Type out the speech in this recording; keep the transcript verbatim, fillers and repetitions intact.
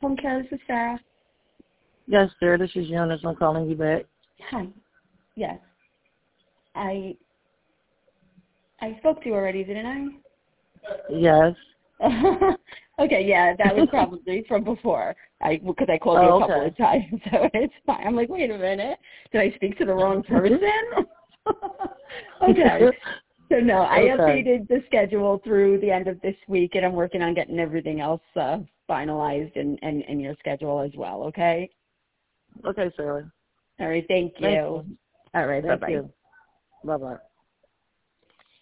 Home Care. This is Sarah. Yes, sir. This is Jonas. I'm calling you back. Hi. Yes. I I spoke to you already, didn't I? Yes. Okay, yeah, that was probably from before. I because I called Oh, you a okay. couple of times, so it's fine. I'm like, wait a minute, did I speak to the wrong person? Okay. So no, I Okay. updated the schedule through the end of this week, and I'm working on getting everything else uh, finalized and, and, and your schedule as well. Okay. Okay, Sarah. All right. Thank you. Thank you. All right. Thank Bye bye. you. Bye bye.